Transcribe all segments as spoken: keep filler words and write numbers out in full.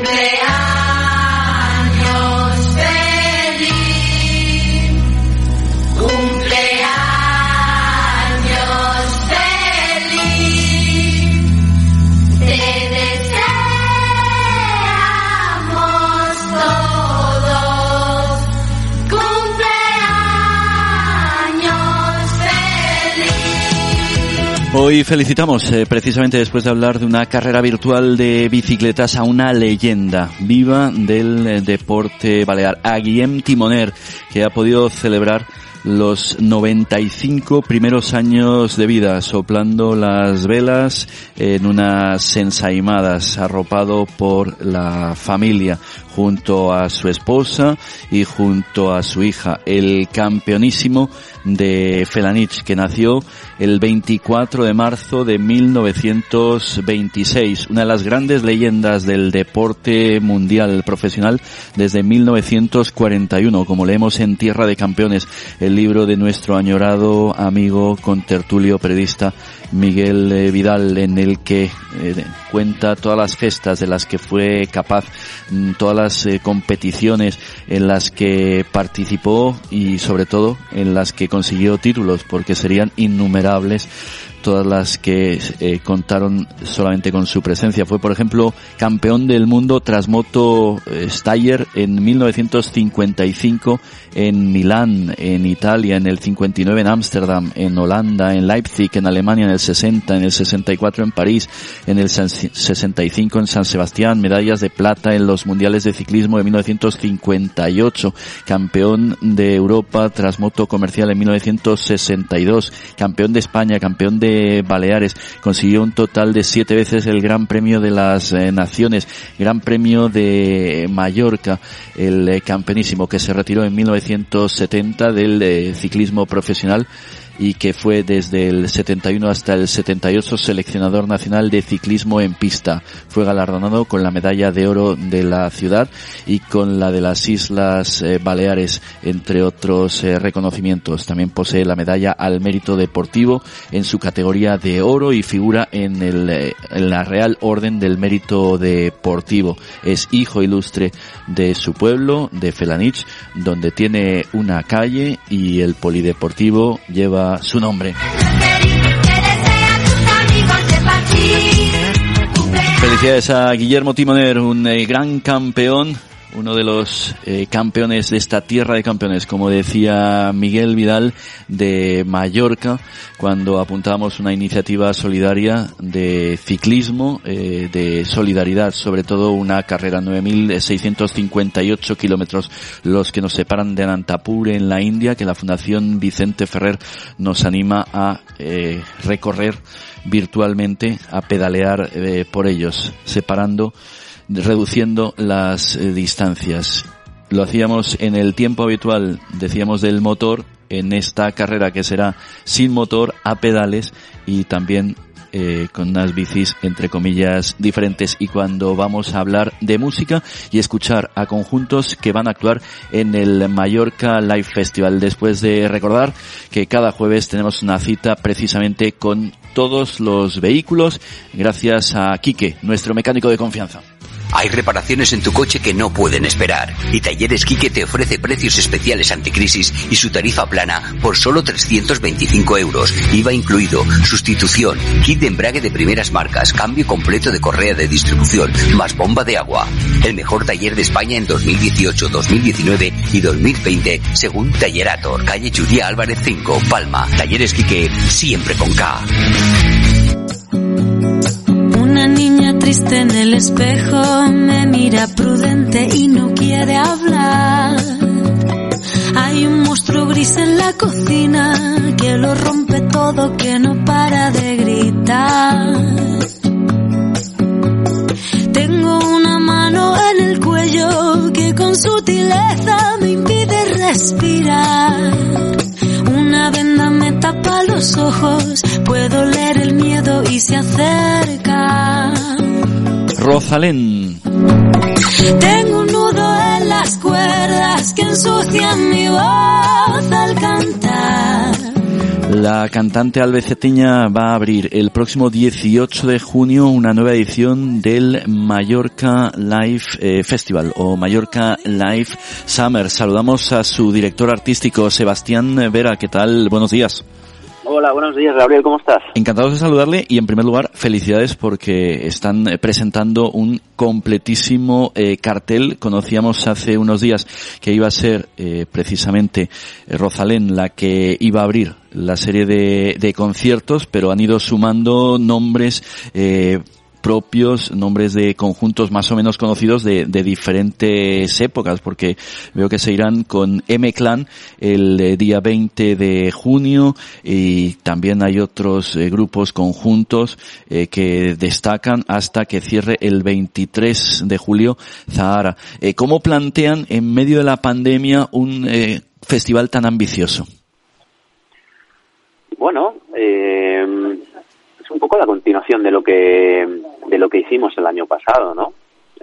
Hoy felicitamos, eh, precisamente después de hablar de una carrera virtual de bicicletas, a una leyenda viva del eh, deporte balear, a Guillem Timoner, que ha podido celebrar los noventa y cinco primeros años de vida, soplando las velas en unas ensaimadas, arropado por la familia, junto a su esposa y junto a su hija, el campeonísimo de Felanitx, que nació el veinticuatro de marzo de mil novecientos veintiséis, una de las grandes leyendas del deporte mundial profesional desde mil novecientos cuarenta y uno, como leemos en Tierra de Campeones, el libro de nuestro añorado amigo contertulio periodista Miguel Vidal, en el que eh, cuenta todas las gestas de las que fue capaz, todas las eh, competiciones en las que participó y sobre todo en las que consiguió títulos, porque serían innumerables todas las que eh, contaron solamente con su presencia. Fue, por ejemplo, campeón del mundo Trasmoto eh, Steyr en mil novecientos cincuenta y cinco en Milán, en Italia, en el cincuenta y nueve en Ámsterdam, en Holanda, en Leipzig, en Alemania, en el sesenta, en el sesenta y cuatro en París, en el sesenta y cinco en San Sebastián, medallas de plata en los mundiales de ciclismo de mil novecientos cincuenta y ocho, campeón de Europa Trasmoto comercial en mil novecientos sesenta y dos, campeón de España, campeón de Baleares, consiguió un total de siete veces el Gran Premio de las eh, Naciones, Gran Premio de Mallorca, el eh, campeonísimo, que se retiró en mil novecientos setenta del eh, ciclismo profesional y que fue desde el setenta y uno hasta el setenta y ocho seleccionador nacional de ciclismo en pista. Fue galardonado con la medalla de oro de la ciudad y con la de las Islas eh, Baleares, entre otros eh, reconocimientos. También posee la medalla al mérito deportivo en su categoría de oro y figura en, el, eh, en la Real Orden del Mérito Deportivo. Es hijo ilustre de su pueblo, de Felanitx, donde tiene una calle y el polideportivo lleva su nombre. Felicidades a Guillermo Timoner, un eh, gran campeón, uno de los eh, campeones de esta tierra de campeones, como decía Miguel Vidal, de Mallorca, cuando apuntábamos una iniciativa solidaria de ciclismo, eh, de solidaridad, sobre todo una carrera, nueve mil seiscientos cincuenta y ocho kilómetros los que nos separan de Anantapur en la India, que la Fundación Vicente Ferrer nos anima a eh, recorrer virtualmente, a pedalear eh, por ellos, separando, reduciendo las eh, distancias. Lo hacíamos en el tiempo habitual, decíamos, del motor, en esta carrera que será sin motor, a pedales y también eh, con unas bicis entre comillas diferentes. Y cuando vamos a hablar de música y escuchar a conjuntos que van a actuar en el Mallorca Live Festival, después de recordar que cada jueves tenemos una cita precisamente con todos los vehículos, gracias a Quique, nuestro mecánico de confianza. Hay reparaciones en tu coche que no pueden esperar y Talleres Quique te ofrece precios especiales anticrisis y su tarifa plana por solo trescientos veinticinco euros, I V A incluido, sustitución, kit de embrague de primeras marcas, cambio completo de correa de distribución, más bomba de agua. El mejor taller de España en dos mil dieciocho, dos mil diecinueve y dos mil veinte, según Tallerator, calle Juliá Álvarez cinco, Palma. Talleres Quique, siempre con K. Una niña triste en el espejo me mira prudente y no quiere hablar. Hay un monstruo gris en la cocina que lo rompe todo, que no para de gritar. Tengo una mano en el cuello que con sutileza me impide respirar. Una venda me tapa los ojos, puedo leer el miedo y se acerca. Rosalén. Tengo un nudo en las cuerdas que ensucian mi voz al cantar. La cantante albeceteña va a abrir el próximo dieciocho de junio una nueva edición del Mallorca Live eh, Festival o Mallorca Live Summer. Saludamos a su director artístico, Sebastián Vera. ¿Qué tal? Buenos días. Hola, buenos días, Gabriel, ¿cómo estás? Encantados de saludarle y en primer lugar felicidades porque están presentando un completísimo eh, cartel. Conocíamos hace unos días que iba a ser eh, precisamente eh, Rosalén la que iba a abrir la serie de, de conciertos, pero han ido sumando nombres eh, propios, nombres de conjuntos más o menos conocidos de, de diferentes épocas, porque veo que se irán con M-Clan el eh, día veinte de junio y también hay otros eh, grupos conjuntos eh, que destacan hasta que cierre el veintitrés de julio Zahara. Eh, ¿Cómo plantean en medio de la pandemia un eh, festival tan ambicioso? Bueno, eh, es un poco la continuación de lo que de lo que hicimos el año pasado, ¿no?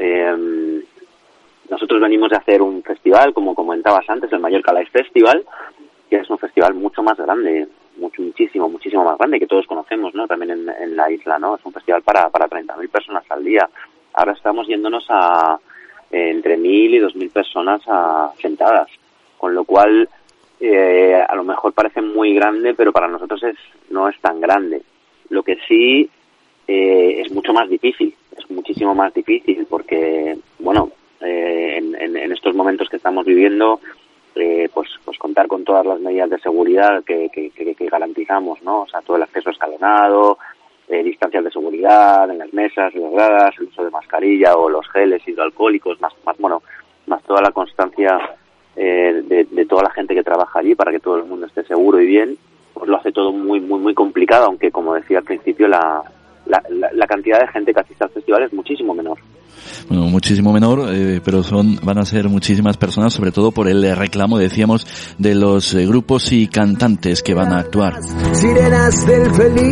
Eh, nosotros venimos de hacer un festival, como comentabas antes, el Mallorca Live Festival, que es un festival mucho más grande, mucho, muchísimo, muchísimo más grande, que todos conocemos, ¿no? También en, en la isla, ¿no? Es un festival para para treinta mil personas al día. Ahora estamos yéndonos a eh, entre mil y dos mil personas a, sentadas, con lo cual eh, a lo mejor parece muy grande, pero para nosotros es no es tan grande. Lo que sí eh, es mucho más difícil, es muchísimo más difícil porque, bueno, eh, en, en, en estos momentos que estamos viviendo, eh, pues pues contar con todas las medidas de seguridad que, que, que, que garantizamos, ¿no? O sea, todo el acceso escalonado, eh, distancias de seguridad en las mesas, en las gradas, el uso de mascarilla o los geles hidroalcohólicos, más, más bueno, más toda la constancia eh, de, de toda la gente que trabaja allí para que todo el mundo esté seguro y bien, pues lo hace todo muy, muy, muy complicado, aunque como decía al principio, la, la, la, la cantidad de gente que asiste al festival es muchísimo menor. Bueno, muchísimo menor, eh, pero son van a ser muchísimas personas, sobre todo por el reclamo, decíamos, de los eh, grupos y cantantes que van a actuar. Sirenas del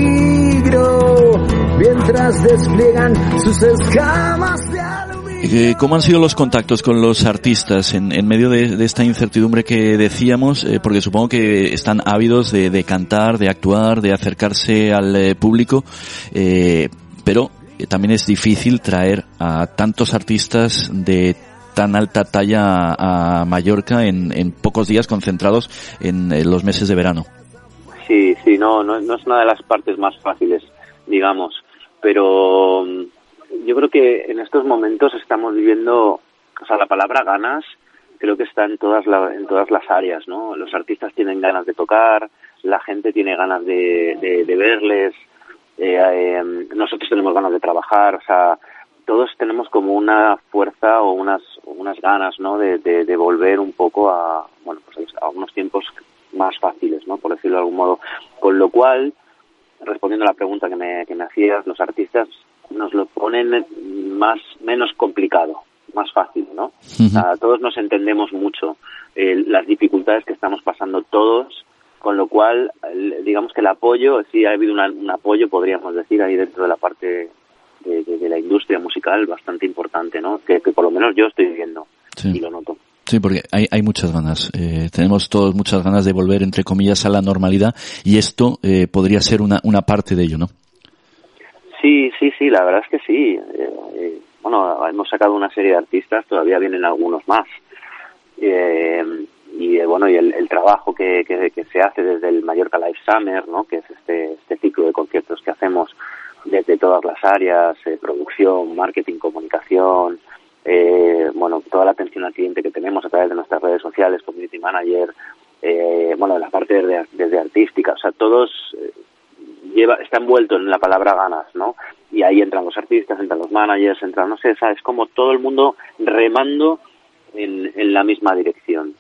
peligro, mientras despliegan sus escamas de aluminio. ¿Cómo han sido los contactos con los artistas en, en medio de, de esta incertidumbre que decíamos? Eh, porque supongo que están ávidos de, de cantar, de actuar, de acercarse al eh, público, eh, pero también es difícil traer a tantos artistas de tan alta talla a, a Mallorca en, en pocos días concentrados en, en los meses de verano. Sí, sí, no, no, no es una de las partes más fáciles, digamos, pero yo creo que en estos momentos estamos viviendo, o sea, la palabra ganas creo que está en todas la, en todas las áreas, ¿no? Los artistas tienen ganas de tocar, la gente tiene ganas de, de, de verles, eh, eh, nosotros tenemos ganas de trabajar, o sea, todos tenemos como una fuerza o unas unas ganas, ¿no? De, de, de volver un poco a, bueno, pues a unos tiempos más fáciles, ¿no? Por decirlo de algún modo. Con lo cual, respondiendo a la pregunta que me, que me hacías, los artistas nos lo ponen más, menos complicado, más fácil, ¿no? Uh-huh. O sea, todos nos entendemos mucho eh, las dificultades que estamos pasando todos, con lo cual, digamos que el apoyo, sí ha habido una, un apoyo, podríamos decir, ahí dentro de la parte de, de, de la industria musical bastante importante, ¿no? Que, que por lo menos yo estoy viviendo, sí. Y lo noto. Sí, porque hay, hay muchas ganas. Eh, tenemos todos muchas ganas de volver, entre comillas, a la normalidad y esto eh, podría ser una, una parte de ello, ¿no? Sí, sí, sí, la verdad es que sí. Eh, eh, bueno, hemos sacado una serie de artistas, todavía vienen algunos más. Eh, y eh, bueno, y el, el trabajo que, que, que se hace desde el Mallorca Live Summer, ¿no? Que es este, este ciclo de conciertos que hacemos desde todas las áreas, eh, producción, marketing, comunicación, eh, bueno, toda la atención al cliente que tenemos a través de nuestras redes sociales, community manager, eh, bueno, la parte desde, desde artística, o sea, todos eh, lleva, está envuelto en la palabra ganas, ¿no? Y ahí entran los artistas, entran los managers, entran, no sé, ¿sabes? Como todo el mundo remando en, en la misma dirección.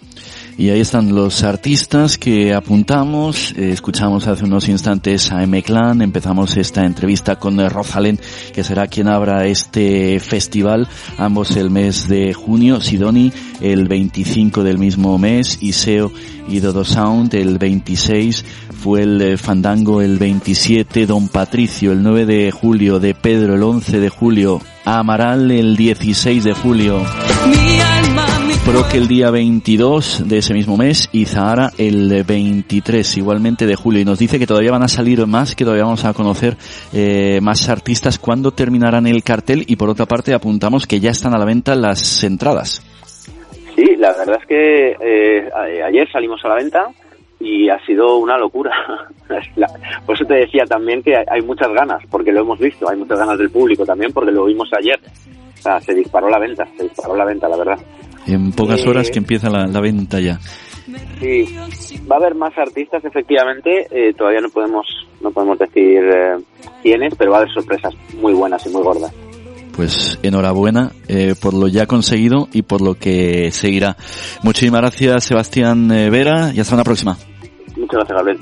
Y ahí están los artistas que apuntamos. Eh, escuchamos hace unos instantes a M-Clan. Empezamos esta entrevista con Rosalén, que será quien abra este festival, ambos el mes de junio. Sidoni el veinticinco del mismo mes, Iseo y Dodo Sound el veintiséis, fue el eh, Fandango el veintisiete, Don Patricio el nueve de julio, De Pedro el once de julio, Amaral el dieciséis de julio. Mi alma, mi Proque el día veintidós de ese mismo mes y Zahara el veintitrés igualmente de julio. Y nos dice que todavía van a salir más, que todavía vamos a conocer eh, más artistas. ¿Cuándo terminarán el cartel? Y por otra parte apuntamos que ya están a la venta las entradas. Sí, la verdad es que eh, ayer salimos a la venta y ha sido una locura. Por eso te decía también que hay muchas ganas, porque lo hemos visto, hay muchas ganas del público también, porque lo vimos ayer. O sea, se disparó la venta, se disparó la venta, la verdad. En pocas eh, horas que empieza la, la venta ya. Sí, va a haber más artistas, efectivamente. Eh, todavía no podemos no podemos decir eh, quiénes, pero va a haber sorpresas muy buenas y muy gordas. Pues enhorabuena eh, por lo ya conseguido y por lo que seguirá. Muchísimas gracias, Sebastián Vera, y hasta una próxima. Muchas gracias, Gabriel.